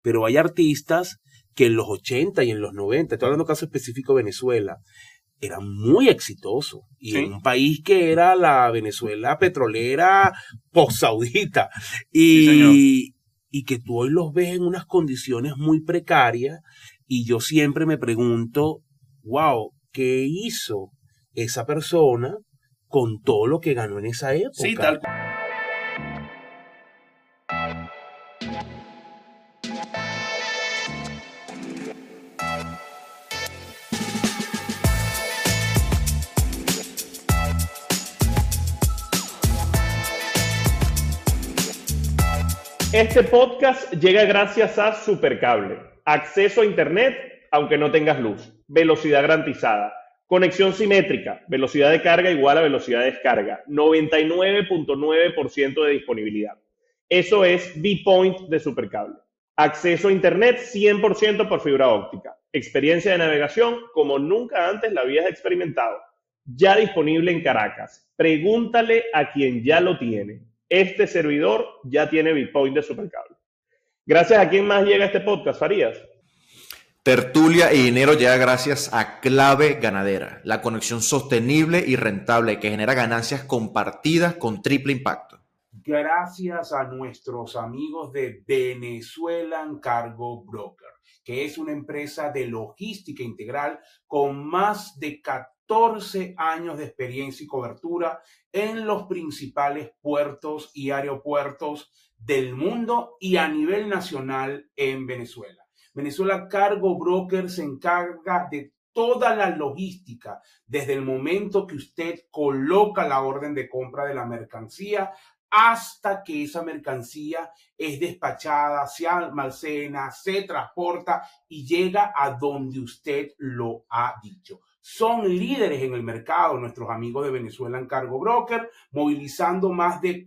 pero hay artistas que en los 80 y en los 90, estoy hablando de caso específico de Venezuela, eran muy exitosos. Y en un país que era la Venezuela petrolera post-saudita. Y que tú hoy los ves en unas condiciones muy precarias. Y yo siempre me pregunto, wow, ¿qué hizo esa persona con todo lo que ganó en esa época? Sí, tal. Este podcast llega gracias a Supercable. Acceso a internet aunque no tengas luz. Velocidad garantizada. Conexión simétrica. Velocidad de carga igual a velocidad de descarga. 99.9% de disponibilidad. Eso es V-Point de Supercable. Acceso a internet 100% por fibra óptica. Experiencia de navegación como nunca antes la habías experimentado. Ya disponible en Caracas. Pregúntale a quien ya lo tiene. Este servidor ya tiene V-Point de Supercable. Gracias a quién más llega este podcast, Farías. Tertulia y dinero llega gracias a Clave Ganadera, la conexión sostenible y rentable que genera ganancias compartidas con triple impacto. Gracias a nuestros amigos de Venezuelan Cargo Broker, que es una empresa de logística integral con más de 14 años de experiencia y cobertura en los principales puertos y aeropuertos del mundo y a nivel nacional en Venezuela. Venezuela Cargo Broker se encarga de toda la logística, desde el momento que usted coloca la orden de compra de la mercancía hasta que esa mercancía es despachada, se almacena, se transporta y llega a donde usted lo ha dicho. Son líderes en el mercado, nuestros amigos de Venezuelan Cargo Broker, movilizando más de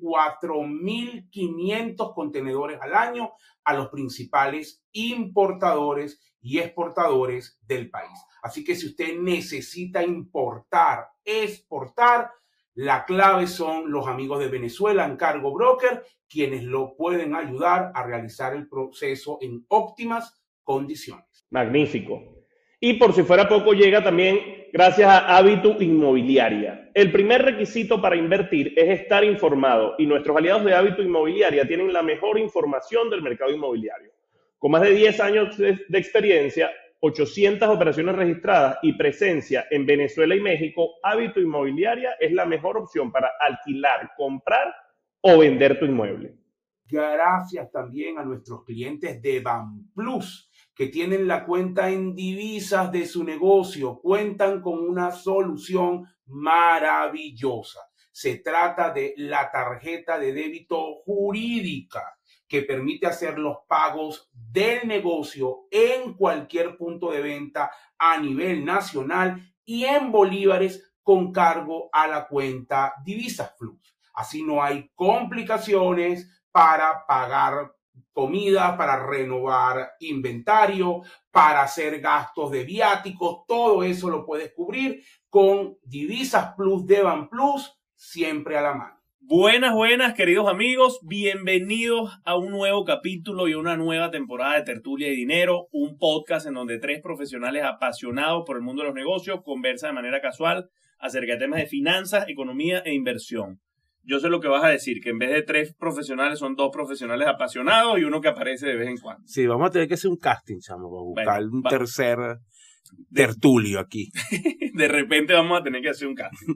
4.500 contenedores al año a los principales importadores y exportadores del país. Así que si usted necesita importar, exportar, la clave son los amigos de Venezuelan Cargo Broker, quienes lo pueden ayudar a realizar el proceso en óptimas condiciones. Magnífico. Y por si fuera poco, llega también gracias a Hábito Inmobiliaria. El primer requisito para invertir es estar informado y nuestros aliados de Hábito Inmobiliaria tienen la mejor información del mercado inmobiliario. Con más de 10 años de experiencia, 800 operaciones registradas y presencia en Venezuela y México, Hábito Inmobiliaria es la mejor opción para alquilar, comprar o vender tu inmueble. Gracias también a nuestros clientes de BanPlus, que tienen la cuenta en divisas de su negocio, cuentan con una solución maravillosa. Se trata de la tarjeta de débito jurídica que permite hacer los pagos del negocio en cualquier punto de venta a nivel nacional y en bolívares con cargo a la cuenta Divisas Plus. Así no hay complicaciones para pagar comida, para renovar inventario, para hacer gastos de viáticos. Todo eso lo puedes cubrir con Divisas Plus de BanPlus, siempre a la mano. Buenas, queridos amigos. Bienvenidos a un nuevo capítulo y una nueva temporada de Tertulia y Dinero, un podcast en donde tres profesionales apasionados por el mundo de los negocios conversan de manera casual acerca de temas de finanzas, economía e inversión. Yo sé lo que vas a decir, que en vez de tres profesionales son dos profesionales apasionados y uno que aparece de vez en cuando. Sí, vamos a tener que hacer un casting, chamo, para buscar un tercer tertulio aquí. De repente vamos a tener que hacer un casting.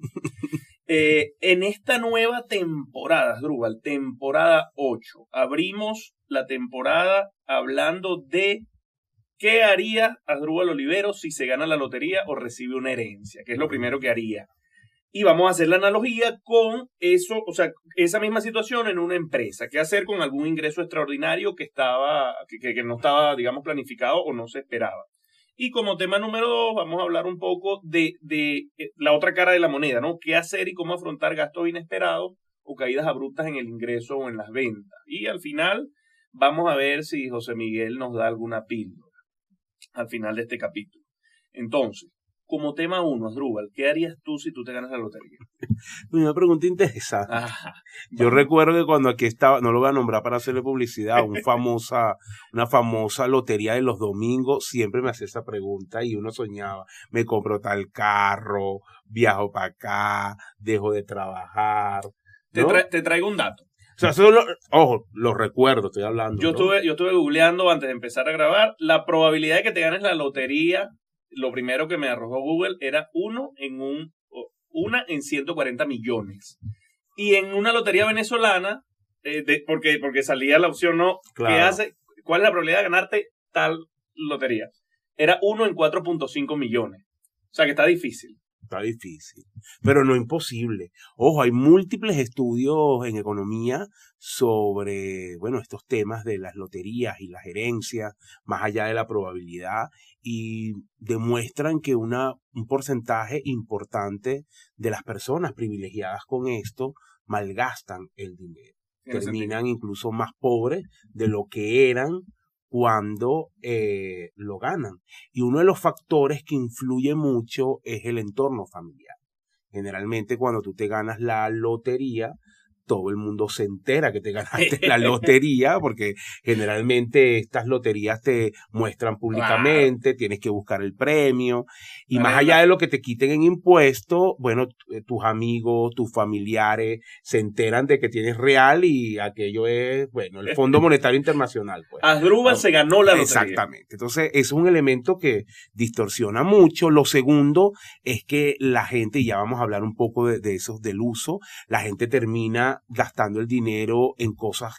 En esta nueva temporada, Asdrúbal, temporada 8, abrimos la temporada hablando de qué haría Asdrúbal Oliveros si se gana la lotería o recibe una herencia, que es lo primero que haría. Y vamos a hacer la analogía con eso, o sea, esa misma situación en una empresa. ¿Qué hacer con algún ingreso extraordinario que no estaba, digamos, planificado o no se esperaba? Y como tema número 2, vamos a hablar un poco de la otra cara de la moneda, ¿no? ¿Qué hacer y cómo afrontar gastos inesperados o caídas abruptas en el ingreso o en las ventas? Y al final, vamos a ver si José Miguel nos da alguna píldora al final de este capítulo. Entonces, como tema 1, Asdrúbal, ¿qué harías tú si tú te ganas la lotería? Una pregunta interesante. Ajá, Yo recuerdo que cuando aquí estaba, no lo voy a nombrar para hacerle publicidad, una famosa lotería de los domingos, siempre me hacía esa pregunta y uno soñaba, me compro tal carro, viajo para acá, dejo de trabajar, ¿no? te traigo un dato. O sea, ojo, lo recuerdo, estoy hablando. Yo estuve googleando antes de empezar a grabar. La probabilidad de que te ganes la lotería, lo primero que me arrojó Google era 1 en 140 millones. Y en una lotería venezolana, porque salía la opción, ¿no? Claro. ¿Cuál es la probabilidad de ganarte tal lotería? Era 1 en 4.5 millones. O sea que está difícil. Está difícil, pero no imposible. Ojo, hay múltiples estudios en economía sobre, bueno, estos temas de las loterías y las herencias, más allá de la probabilidad, y demuestran que un porcentaje importante de las personas privilegiadas con esto malgastan el dinero. Terminan incluso más pobres de lo que eran cuando lo ganan. Y uno de los factores que influye mucho es el entorno familiar. Generalmente cuando tú te ganas la lotería, todo el mundo se entera que te ganaste la lotería, porque generalmente estas loterías te muestran públicamente, claro. Tienes que buscar el premio, y más allá de lo que te quiten en impuestos, bueno, tus amigos, tus familiares se enteran de que tienes real, y aquello es, bueno, el Fondo Monetario Internacional. Pues. Asdrúbal se ganó la lotería. Exactamente. Entonces, es un elemento que distorsiona mucho. Lo segundo es que la gente, y ya vamos a hablar un poco de esos del uso, la gente termina gastando el dinero en cosas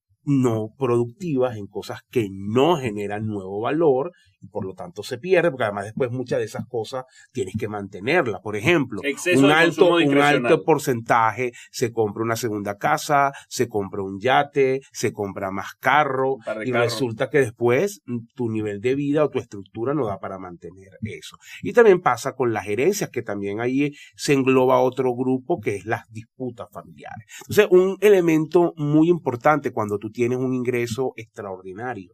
no productivas, en cosas que no generan nuevo valor, y por lo tanto se pierde, porque además después muchas de esas cosas tienes que mantenerlas. Por ejemplo, un alto porcentaje se compra una segunda casa, se compra un yate, se compra más carro, y resulta que después tu nivel de vida o tu estructura no da para mantener eso. Y también pasa con las herencias, que también ahí se engloba otro grupo, que es las disputas familiares. Entonces, un elemento muy importante cuando tú tienes un ingreso extraordinario,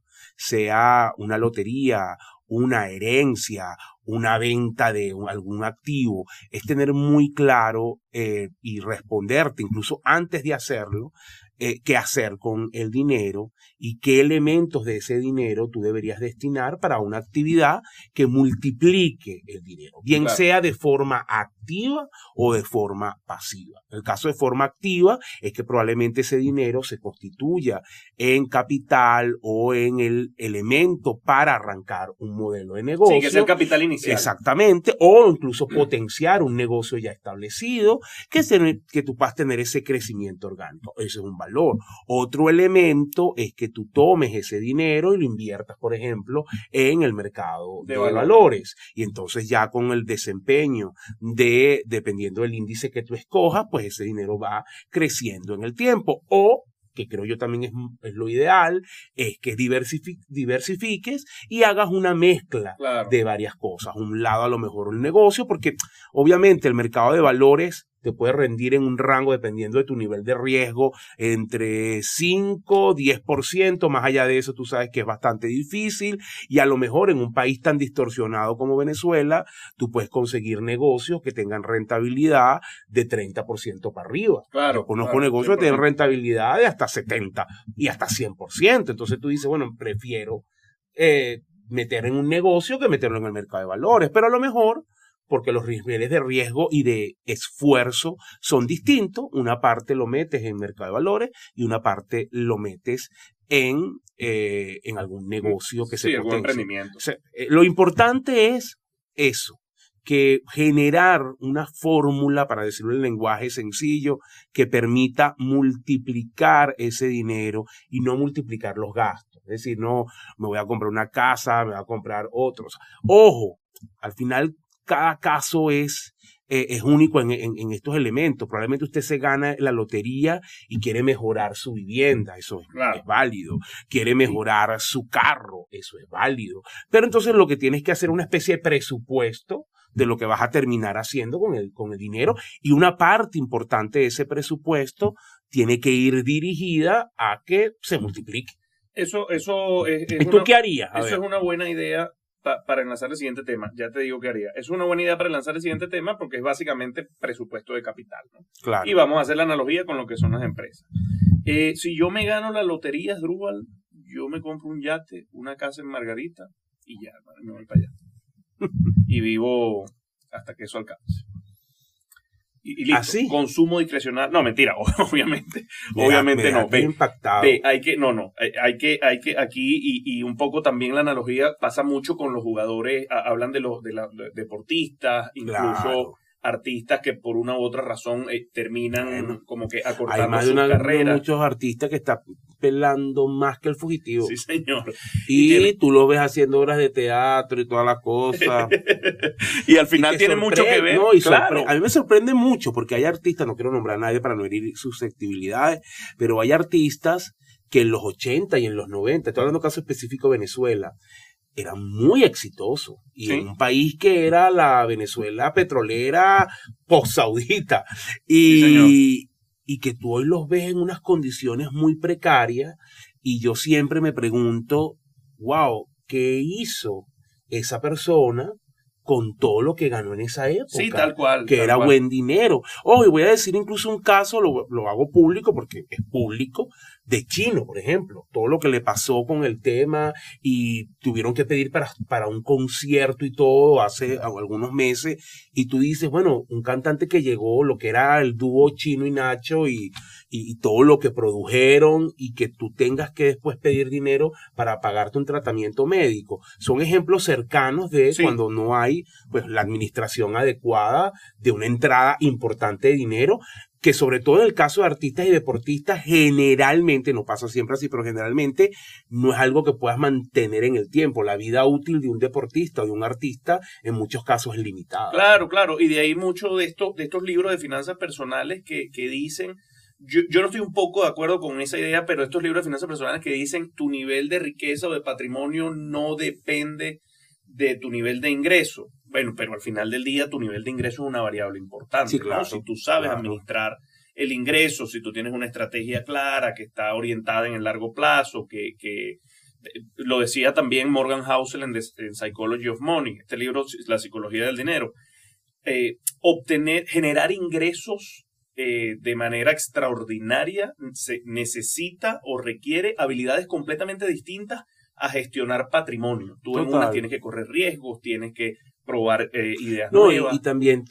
sea una lotería, una herencia, una venta de algún activo, es tener muy claro y responderte incluso antes de hacerlo, qué hacer con el dinero y qué elementos de ese dinero tú deberías destinar para una actividad que multiplique el dinero, bien claro. Sea de forma activa o de forma pasiva. El caso de forma activa es que probablemente ese dinero se constituya en capital o en el elemento para arrancar un modelo de negocio. Sí, que es el capital inicial. Exactamente, o incluso potenciar un negocio ya establecido, que tú puedas tener ese crecimiento orgánico. Ese es un valor. Otro elemento es que tú tomes ese dinero y lo inviertas, por ejemplo, en el mercado de valores. Y entonces ya con el desempeño dependiendo del índice que tú escojas, pues ese dinero va creciendo en el tiempo. O, que creo yo también es lo ideal, es que diversifiques y hagas una mezcla claro. De varias cosas. Un lado a lo mejor un negocio, porque obviamente el mercado de valores te puede rendir en un rango, dependiendo de tu nivel de riesgo, entre 5, 10%, más allá de eso tú sabes que es bastante difícil, y a lo mejor en un país tan distorsionado como Venezuela, tú puedes conseguir negocios que tengan rentabilidad de 30% para arriba. Claro, yo conozco negocios que tienen rentabilidad de hasta 70% y hasta 100%, entonces tú dices, bueno, prefiero meter en un negocio que meterlo en el mercado de valores, pero a lo mejor porque los niveles de riesgo y de esfuerzo son distintos. Una parte lo metes en mercado de valores y una parte lo metes en algún negocio que se potencie. Algún emprendimiento. O sea, lo importante es eso, que generar una fórmula, para decirlo en lenguaje sencillo, que permita multiplicar ese dinero y no multiplicar los gastos. Es decir, no me voy a comprar una casa, me voy a comprar otros. Ojo, al final cada caso es único en estos elementos. Probablemente usted se gana la lotería y quiere mejorar su vivienda, eso es válido. Quiere mejorar su carro, eso es válido. Pero entonces lo que tienes que hacer es una especie de presupuesto de lo que vas a terminar haciendo con el dinero, y una parte importante de ese presupuesto tiene que ir dirigida a que se multiplique. Eso es ¿Y tú qué harías? Eso es una buena idea. para enlazar el siguiente tema, ya te digo qué haría. Es una buena idea para enlazar el siguiente tema porque es básicamente presupuesto de capital, ¿no? Claro. Y vamos a hacer la analogía con lo que son las empresas. Si yo me gano la lotería, Drupal, yo me compro un yate, una casa en Margarita y ya, me voy para allá. Y vivo hasta que eso alcance. Y listo. ¿Así? Consumo discrecional. No, mentira, obviamente. Obviamente no. Impactado. Hay que aquí, y un poco también la analogía pasa mucho con los jugadores, hablan de los deportistas, incluso Claro. artistas que por una u otra razón terminan como que Hay acortando más su de carrera. muchos artistas que están pelando más que el fugitivo. Sí, señor. Y tú lo ves haciendo obras de teatro y todas las cosas. Y al final tiene mucho que ver. No, claro. a mí me sorprende mucho porque hay artistas, no quiero nombrar a nadie para no herir susceptibilidades, pero hay artistas que en los 80 y en los 90, estoy hablando de caso específico de Venezuela, eran muy exitosos. Y Sí. en un país que era la Venezuela petrolera post-saudita. Y que tú hoy los ves en unas condiciones muy precarias. Y yo siempre me pregunto, wow, ¿qué hizo esa persona con todo lo que ganó en esa época? Sí, tal cual. Que tal era cual. buen dinero. Oh, y voy a decir incluso un caso, lo hago público porque es público, de Chino, por ejemplo. Todo lo que le pasó con el tema y tuvieron que pedir para un concierto y todo hace algunos meses. Y tú dices, bueno, un cantante que llegó, lo que era el dúo Chino y Nacho y todo lo que produjeron y que tú tengas que después pedir dinero para pagarte un tratamiento médico. Son ejemplos cercanos de Sí. cuando no hay pues la administración adecuada de una entrada importante de dinero, que sobre todo en el caso de artistas y deportistas generalmente, no pasa siempre así, pero generalmente no es algo que puedas mantener en el tiempo. La vida útil de un deportista o de un artista en muchos casos es limitada. Claro, claro. Y de ahí muchos de estos libros de finanzas personales que dicen, yo no estoy un poco de acuerdo con esa idea, pero estos libros de finanzas personales que dicen tu nivel de riqueza o de patrimonio no depende de tu nivel de ingreso. Bueno, pero al final del día tu nivel de ingreso es una variable importante, Sí, claro, ¿no? Si tú sabes claro. administrar el ingreso, si tú tienes una estrategia clara que está orientada en el largo plazo, que lo decía también Morgan Housel en Psychology of Money, este libro, La psicología del dinero, generar ingresos de manera extraordinaria se necesita o requiere habilidades completamente distintas a gestionar patrimonio. Tú en una tienes que correr riesgos, tienes que probar ideas nuevas. Y también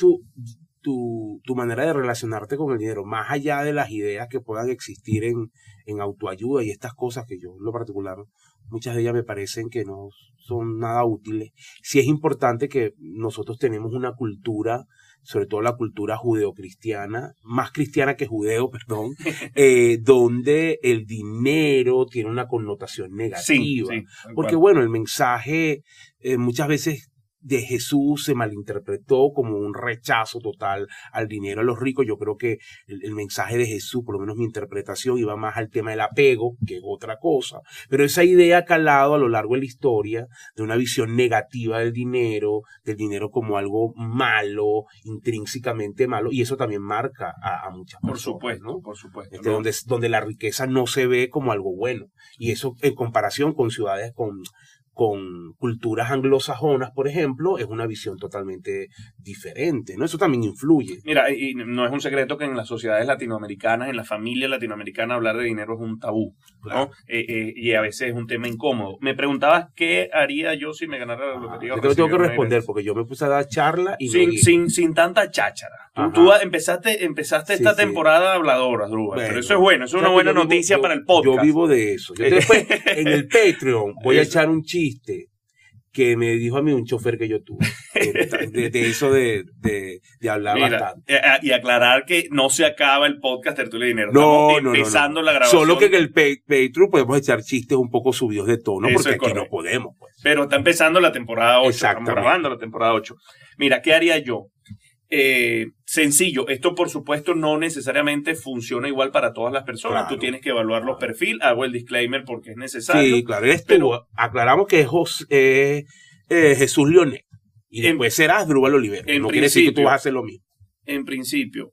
tu manera de relacionarte con el dinero, más allá de las ideas que puedan existir en autoayuda y estas cosas que yo en lo particular, muchas de ellas me parecen que no son nada útiles. Sí es importante que nosotros tenemos una cultura, sobre todo la cultura judeocristiana, más cristiana que judeo, perdón, donde el dinero tiene una connotación negativa. Sí, porque bueno, el mensaje muchas veces de Jesús se malinterpretó como un rechazo total al dinero, a los ricos. Yo creo que el mensaje de Jesús, por lo menos mi interpretación, iba más al tema del apego, que es otra cosa. Pero esa idea ha calado a lo largo de la historia de una visión negativa del dinero como algo malo, intrínsecamente malo, y eso también marca a muchas personas. Por supuesto, ¿no? por supuesto. ¿No? Donde la riqueza no se ve como algo bueno. Y eso en comparación con ciudades con culturas anglosajonas, por ejemplo, es una visión totalmente diferente, ¿no? Eso también influye. Mira, y no es un secreto que en las sociedades latinoamericanas, en la familia latinoamericana, hablar de dinero es un tabú, Claro. ¿no? Y a veces es un tema incómodo. Me preguntabas qué haría yo si me ganara la lotería. Yo tengo que responder porque yo me puse a dar charla y sin tanta cháchara. Tú empezaste esta temporada habladora, Drupal, bueno, pero eso es bueno, eso es una buena noticia para el podcast. Yo vivo de eso. Yo después, en el Patreon, voy a echar un chiste que me dijo a mí un chofer que yo tuve, de eso de hablar bastante. Y aclarar que no se acaba el podcast Tertulia de Dinero. No, Estamos empezando la grabación. Solo que en el Patreon podemos echar chistes un poco subidos de tono, Eso porque es aquí correcto. no podemos. Pues. Pero está empezando la temporada 8. Estamos Exactamente. grabando la temporada 8. Mira, ¿qué haría yo? Sencillo, esto por supuesto no necesariamente funciona igual para todas las personas. Claro, tú tienes que evaluar los perfiles. Hago el disclaimer porque es necesario. Sí, claro, eres tú. Aclaramos que es Jesús Leonet. Y después serás Drupal Olivero. No quiere decir que tú vas a hacer lo mismo. En principio,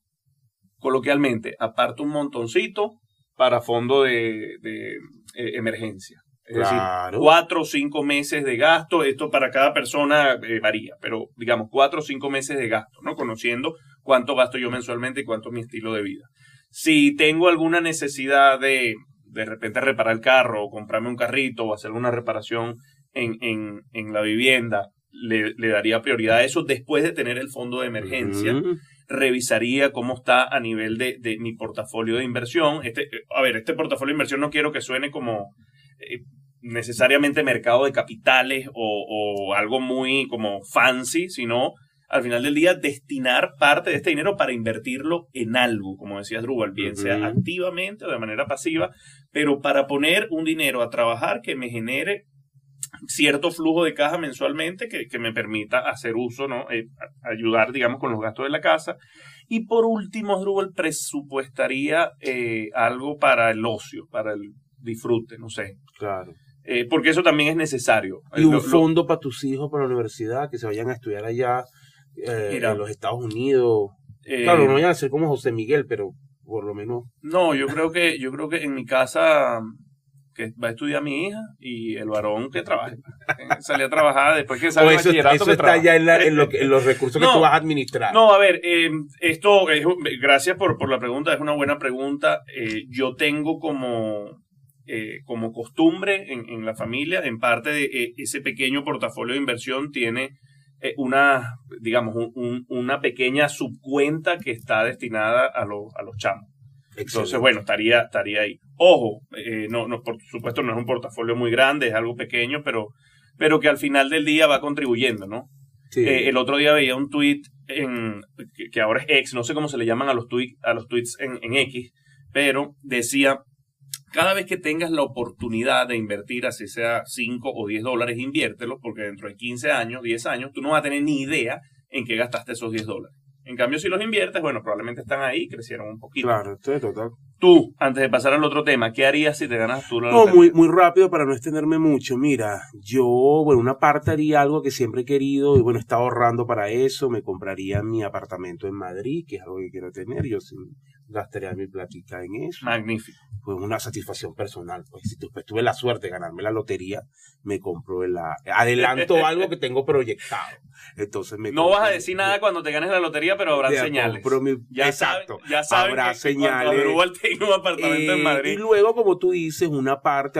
coloquialmente, aparto un montoncito para fondo de emergencia. Es decir, 4 o 5 meses de gasto. Esto para cada persona varía, pero digamos 4 o 5 meses de gasto, ¿no? Conociendo cuánto gasto yo mensualmente y cuánto es mi estilo de vida. Si tengo alguna necesidad de repente reparar el carro o comprarme un carrito o hacer una reparación en la vivienda, le daría prioridad a eso después de tener el fondo de emergencia. Revisaría cómo está a nivel de mi portafolio de inversión. Este portafolio de inversión no quiero que suene como necesariamente mercado de capitales o algo muy como fancy, sino al final del día destinar parte de este dinero para invertirlo en algo, como decías Drupal, bien sea activamente o de manera pasiva, pero para poner un dinero a trabajar que me genere cierto flujo de caja mensualmente que me permita hacer uso, ¿no? Ayudar, digamos, con los gastos de la casa. Y por último, Drupal presupuestaría algo para el ocio, para el disfrute, no sé. Claro. Porque eso también es necesario. Y un fondo para tus hijos, para la universidad, que se vayan a estudiar allá en los Estados Unidos. Claro, no vayan a ser como José Miguel, pero por lo menos. No, yo creo que en mi casa que va a estudiar mi hija y el varón que trabaje. Salí a trabajar después que sale el bachillerato. Eso está ya en los recursos que tú vas a administrar. No, a ver, esto es, gracias por la pregunta, es una buena pregunta. Yo tengo como costumbre en la familia, en parte de ese pequeño portafolio de inversión tiene una pequeña subcuenta que está destinada a los chamos. Excelente. Entonces, bueno, estaría ahí. Ojo, no, por supuesto no es un portafolio muy grande, es algo pequeño, pero que al final del día va contribuyendo, ¿no? Sí. El otro día veía un tweet que ahora es X, no sé cómo se le llaman a los tweets en X, pero decía, cada vez que tengas la oportunidad de invertir, así sea $5 o $10, inviértelos, porque dentro de 15 años, 10 años, tú no vas a tener ni idea en qué gastaste esos $10. En cambio, si los inviertes, bueno, probablemente están ahí, crecieron un poquito. Claro, estoy total. Tú, antes de pasar al otro tema, ¿qué harías si te ganas tú la lotería? No, muy rápido para no extenderme mucho. Mira, una parte haría algo que siempre he querido y bueno, estaba ahorrando para eso. Me compraría mi apartamento en Madrid, que es algo que quiero tener. Yo gastaría mi platica en eso. Magnífico. Pues una satisfacción personal. Pues si tuve la suerte de ganarme la lotería, me compro adelanto algo que tengo proyectado. Entonces no vas a decir nada cuando te ganes la lotería, pero habrá señales. Exacto. Ya saben habrá que señales. Drupal tiene un apartamento en Madrid. Y luego, como tú dices, una parte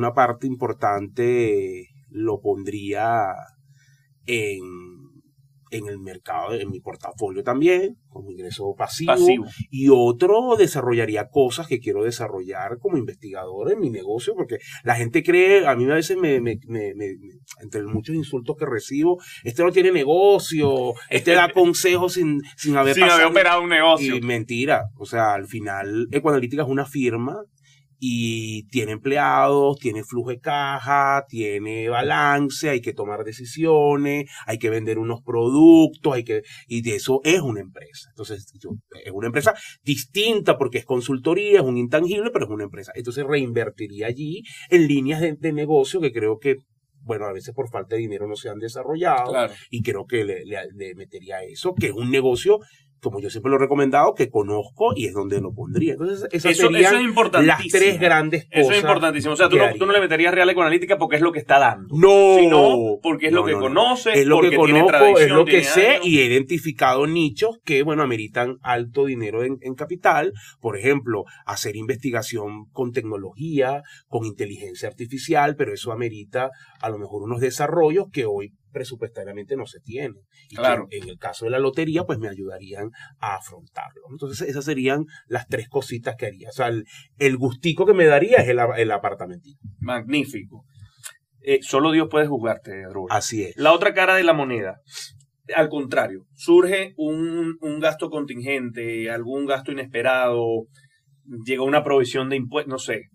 importante lo pondría en el mercado, en mi portafolio también, como ingreso pasivo. Y otro desarrollaría cosas que quiero desarrollar como investigador en mi negocio, porque la gente cree, a mí a veces entre muchos insultos que recibo, este no tiene negocio, este da consejos sin haber operado un negocio. Y mentira, o sea, al final Ecoanalítica es una firma y tiene empleados, tiene flujo de caja, tiene balance, hay que tomar decisiones, hay que vender unos productos, y de eso es una empresa. Entonces, es una empresa distinta porque es consultoría, es un intangible, pero es una empresa. Entonces, reinvertiría allí en líneas de negocio que creo que, bueno, a veces por falta de dinero no se han desarrollado. Claro. Y creo que le metería eso, que es un negocio, como yo siempre lo he recomendado, que conozco y es donde lo pondría. Entonces, eso serían las tres grandes cosas. Eso es importantísimo. O sea, tú no le meterías Real Ecoanalítica porque es lo que está dando. No. Sino porque es lo que conoces, es lo porque que conozco, tiene tradición, es lo que sé años. Y he identificado nichos que, bueno, ameritan alto dinero en capital. Por ejemplo, hacer investigación con tecnología, con inteligencia artificial, pero eso amerita a lo mejor unos desarrollos que hoy presupuestariamente no se tiene. Y claro, que en el caso de la lotería, pues me ayudarían a afrontarlo. Entonces, esas serían las tres cositas que haría. O sea, el gustico que me daría es el apartamentito. Magnífico. Solo Dios puede juzgarte, Drupal. Así es. La otra cara de la moneda. Al contrario, surge un gasto contingente, algún gasto inesperado, llega una provisión de impuestos, no sé,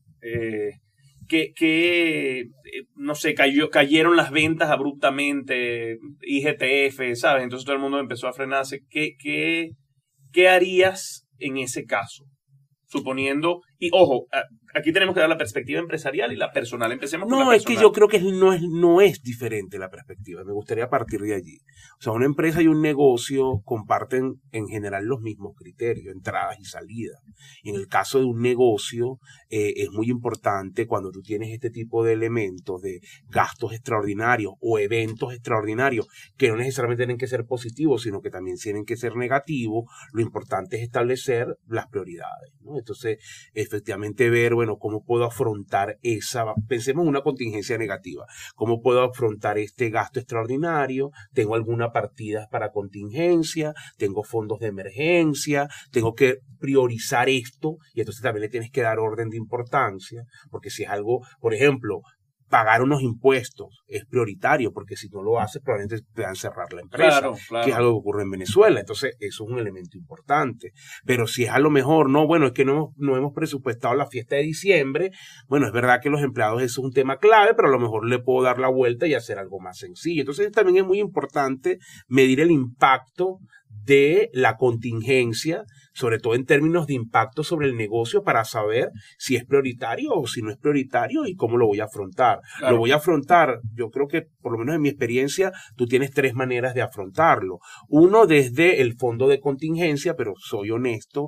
no sé, cayeron las ventas abruptamente, IGTF, ¿sabes? Entonces todo el mundo empezó a frenarse. ¿Qué harías en ese caso? Suponiendo, Y ojo, aquí tenemos que dar la perspectiva empresarial y la personal. Empecemos con la No, personal. es que yo creo que no es diferente la perspectiva. Me gustaría partir de allí. O sea, una empresa y un negocio comparten en general los mismos criterios, entradas y salidas. Y en el caso de un negocio, es muy importante cuando tú tienes este tipo de elementos de gastos extraordinarios o eventos extraordinarios que no necesariamente tienen que ser positivos, sino que también tienen que ser negativos. Lo importante es establecer las prioridades, ¿no? Entonces, efectivamente ver, bueno, cómo puedo afrontar pensemos en una contingencia negativa, cómo puedo afrontar este gasto extraordinario, tengo alguna partida para contingencia, tengo fondos de emergencia, tengo que priorizar esto, y entonces también le tienes que dar orden de importancia, porque si es algo, por ejemplo, pagar unos impuestos es prioritario, porque si no lo haces probablemente te van a cerrar la empresa, Claro. que es algo que ocurre en Venezuela. Entonces eso es un elemento importante. Pero si es a lo mejor, no, bueno, es que no hemos presupuestado la fiesta de diciembre, bueno, es verdad que los empleados eso es un tema clave, pero a lo mejor le puedo dar la vuelta y hacer algo más sencillo. Entonces también es muy importante medir el impacto de la contingencia, sobre todo en términos de impacto sobre el negocio, para saber si es prioritario o si no es prioritario y cómo lo voy a afrontar. Claro. Lo voy a afrontar, yo creo que por lo menos en mi experiencia, tú tienes 3 maneras de afrontarlo. Uno, desde el fondo de contingencia, pero soy honesto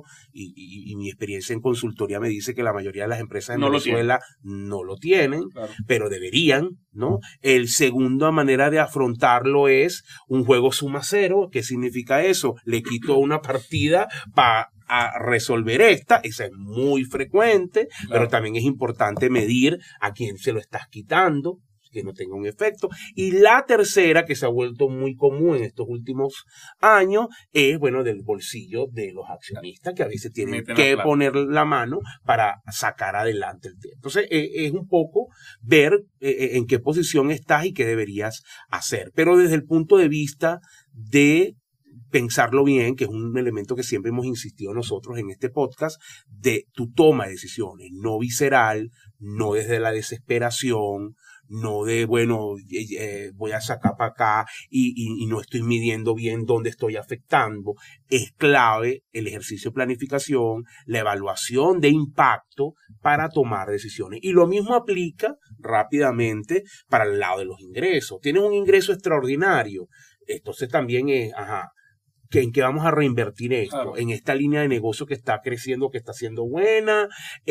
y mi experiencia en consultoría me dice que la mayoría de las empresas en Venezuela no lo tienen, Claro. pero deberían, ¿no? El segunda manera de afrontarlo es un juego suma cero. ¿Qué significa eso? Le quito una partida para resolver esa es muy frecuente, Claro. pero también es importante medir a quién se lo estás quitando, que no tenga un efecto. Y la tercera, que se ha vuelto muy común en estos últimos años, es, bueno, del bolsillo de los accionistas, que a veces tienen que poner la mano para sacar adelante el tema. Entonces, es un poco ver en qué posición estás y qué deberías hacer. Pero desde el punto de vista de pensarlo bien, que es un elemento que siempre hemos insistido nosotros en este podcast, de tu toma de decisiones, no visceral, no desde la desesperación, no de, bueno, voy a sacar para acá y no estoy midiendo bien dónde estoy afectando. Es clave el ejercicio de planificación, la evaluación de impacto para tomar decisiones. Y lo mismo aplica rápidamente para el lado de los ingresos. Tienes un ingreso extraordinario, entonces también es, ¿en qué vamos a reinvertir esto? Claro. En esta línea de negocio que está creciendo, que está siendo buena,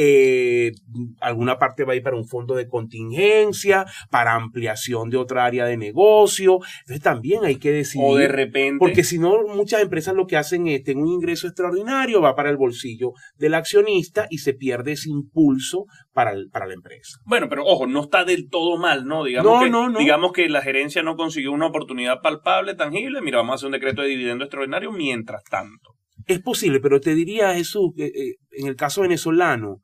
alguna parte va a ir para un fondo de contingencia, para ampliación de otra área de negocio. Entonces también hay que decidir. O de repente. Porque si no, muchas empresas lo que hacen es tener un ingreso extraordinario, va para el bolsillo del accionista y se pierde ese impulso para la empresa. Bueno, pero ojo, no está del todo mal, ¿no? Digamos que la gerencia no consiguió una oportunidad palpable, tangible. Mira, vamos a hacer un decreto de dividendo extraordinario mientras tanto. Es posible, pero te diría, Jesús, en el caso venezolano,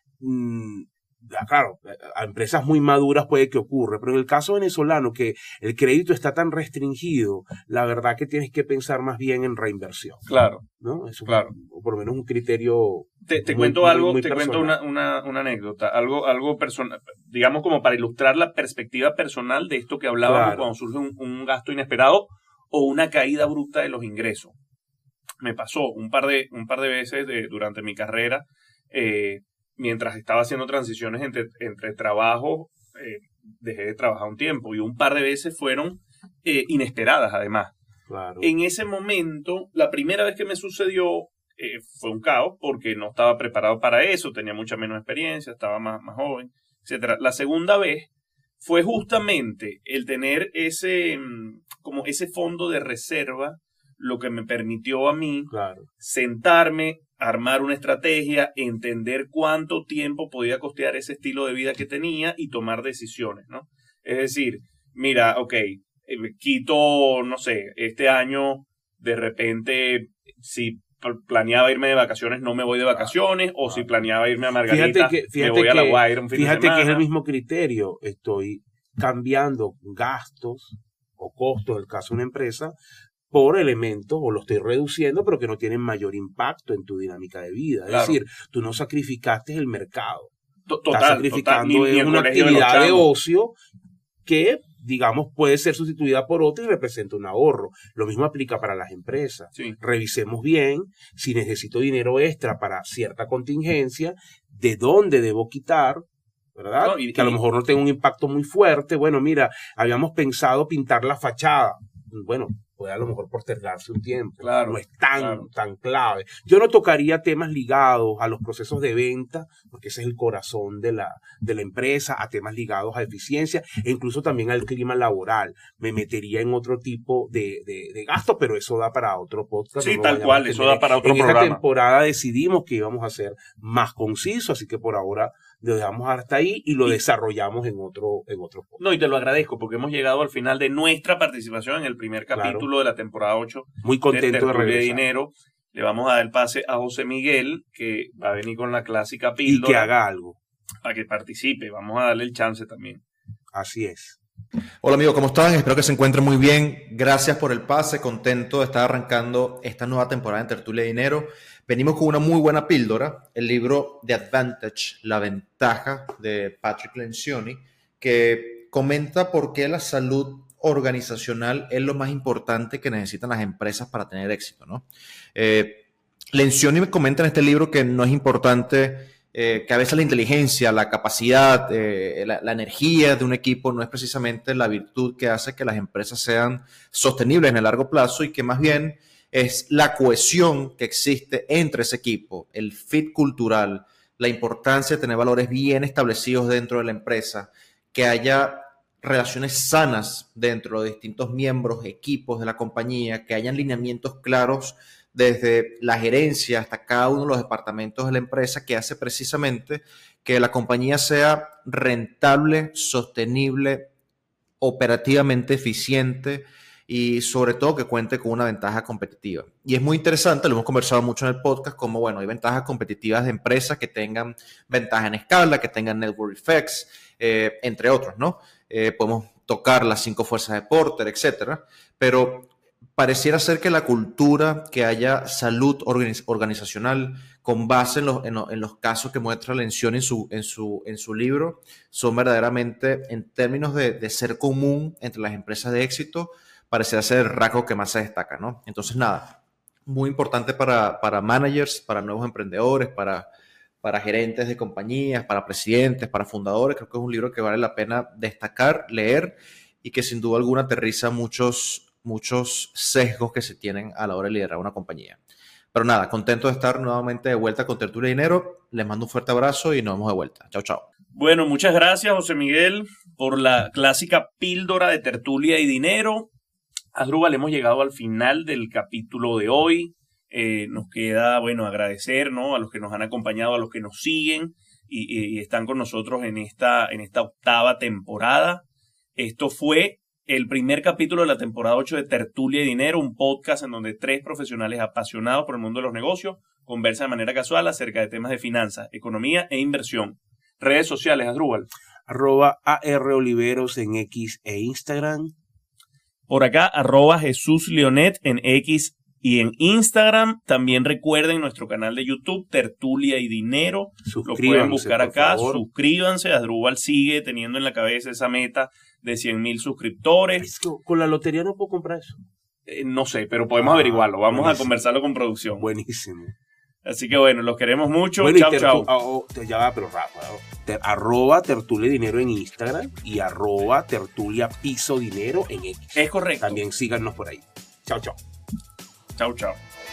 claro, a empresas muy maduras puede que ocurra, pero en el caso venezolano, que el crédito está tan restringido, la verdad que tienes que pensar más bien en reinversión. Claro. ¿No? Es claro. O por lo menos un criterio. Te cuento una anécdota, algo personal, digamos como para ilustrar la perspectiva personal de esto que hablábamos, claro, cuando surge un gasto inesperado o una caída bruta de los ingresos. Me pasó un par de veces durante mi carrera, mientras estaba haciendo transiciones entre trabajos, dejé de trabajar un tiempo y un par de veces fueron inesperadas además. Claro. En ese momento, la primera vez que me sucedió fue un caos porque no estaba preparado para eso, tenía mucha menos experiencia, estaba más joven, etc. La segunda vez fue justamente el tener ese fondo de reserva lo que me permitió a mí, claro, sentarme, armar una estrategia, entender cuánto tiempo podía costear ese estilo de vida que tenía y tomar decisiones, ¿no? Es decir, mira, quito, no sé, este año de repente, si planeaba irme de vacaciones, no me voy de vacaciones, o si planeaba irme a Margarita, me voy a La Guaira un fin de semana. Fíjate que es el mismo criterio, estoy cambiando gastos o costos, en el caso de una empresa, por elementos, o lo estoy reduciendo, pero que no tienen mayor impacto en tu dinámica de vida. Claro. Es decir, tú no sacrificaste el mercado. Estás sacrificando una actividad de ocio que, digamos, puede ser sustituida por otra y representa un ahorro. Lo mismo aplica para las empresas. Sí. Revisemos bien si necesito dinero extra para cierta contingencia, de dónde debo quitar, ¿verdad? No, que a lo mejor no tenga un impacto muy fuerte. Bueno, mira, habíamos pensado pintar la fachada. Bueno, puede a lo mejor postergarse un tiempo. Claro, no es tan clave. Yo no tocaría temas ligados a los procesos de venta, porque ese es el corazón de la empresa, a temas ligados a eficiencia e incluso también al clima laboral. Me metería en otro tipo de gasto, pero eso da para otro podcast. Sí, tal cual, eso da para otro programa. En esta temporada decidimos que íbamos a ser más concisos, así que por ahora lo dejamos hasta ahí y lo desarrollamos en otro podcast. No, y te lo agradezco porque hemos llegado al final de nuestra participación en el primer capítulo de la temporada 8. Muy contento de regresar. De dinero. Le vamos a dar el pase a José Miguel, que va a venir con la clásica píldora. Y que haga algo. Para que participe. Vamos a darle el chance también. Así es. Hola amigos, ¿cómo están? Espero que se encuentren muy bien. Gracias por el pase, contento de estar arrancando esta nueva temporada en Tertulia de Dinero. Venimos con una muy buena píldora, el libro The Advantage, La Ventaja, de Patrick Lencioni, que comenta por qué la salud organizacional es lo más importante que necesitan las empresas para tener éxito, ¿no? Lencioni me comenta en este libro que no es importante, que a veces la inteligencia, la capacidad, la energía de un equipo no es precisamente la virtud que hace que las empresas sean sostenibles en el largo plazo y que más bien es la cohesión que existe entre ese equipo, el fit cultural, la importancia de tener valores bien establecidos dentro de la empresa, que haya relaciones sanas dentro de los distintos miembros, equipos de la compañía, que hayan lineamientos claros desde la gerencia hasta cada uno de los departamentos de la empresa, que hace precisamente que la compañía sea rentable, sostenible, operativamente eficiente y sobre todo que cuente con una ventaja competitiva. Y es muy interesante, lo hemos conversado mucho en el podcast, como bueno, hay ventajas competitivas de empresas que tengan ventaja en escala, que tengan network effects, entre otros, ¿no? Podemos tocar las 5 fuerzas de Porter, etcétera, pero pareciera ser que la cultura, que haya salud organizacional con base en los casos que muestra Lencioni en su libro, son verdaderamente, en términos de ser común entre las empresas de éxito, pareciera ser el rasgo que más se destaca, ¿no? Entonces, nada, muy importante para managers, para nuevos emprendedores, para gerentes de compañías, para presidentes, para fundadores. Creo que es un libro que vale la pena destacar, leer y que sin duda alguna aterriza muchos sesgos que se tienen a la hora de liderar una compañía. Pero nada, contento de estar nuevamente de vuelta con Tertulia de Dinero. Les mando un fuerte abrazo y nos vemos de vuelta. Chao, chao. Bueno, muchas gracias, José Miguel, por la clásica píldora de Tertulia y Dinero. Asdrúbal, hemos llegado al final del capítulo de hoy. Nos queda, bueno, agradecer, ¿no?, a los que nos han acompañado, a los que nos siguen y están con nosotros en esta octava temporada. Esto fue el primer capítulo de la temporada 8 de Tertulia y Dinero, un podcast en donde 3 profesionales apasionados por el mundo de los negocios conversan de manera casual acerca de temas de finanzas, economía e inversión. Redes sociales, Asdrúbal. @AROliveros en X e Instagram. Por acá, @JesusLeonet en X y en Instagram. También recuerden nuestro canal de YouTube, Tertulia y Dinero. Lo pueden buscar acá. Suscríbanse. Asdrúbal sigue teniendo en la cabeza esa meta de 100,000 suscriptores. Con la lotería no puedo comprar eso. No sé, pero podemos averiguarlo. Vamos a conversarlo con producción. Buenísimo. Así que bueno, los queremos mucho. Bueno, chau, chau. Ya va, pero rápido. @Tertulia Dinero en Instagram y @Tertulia Piso Dinero en X. Es correcto. También síganos por ahí. Chao, chao. Chau, chau.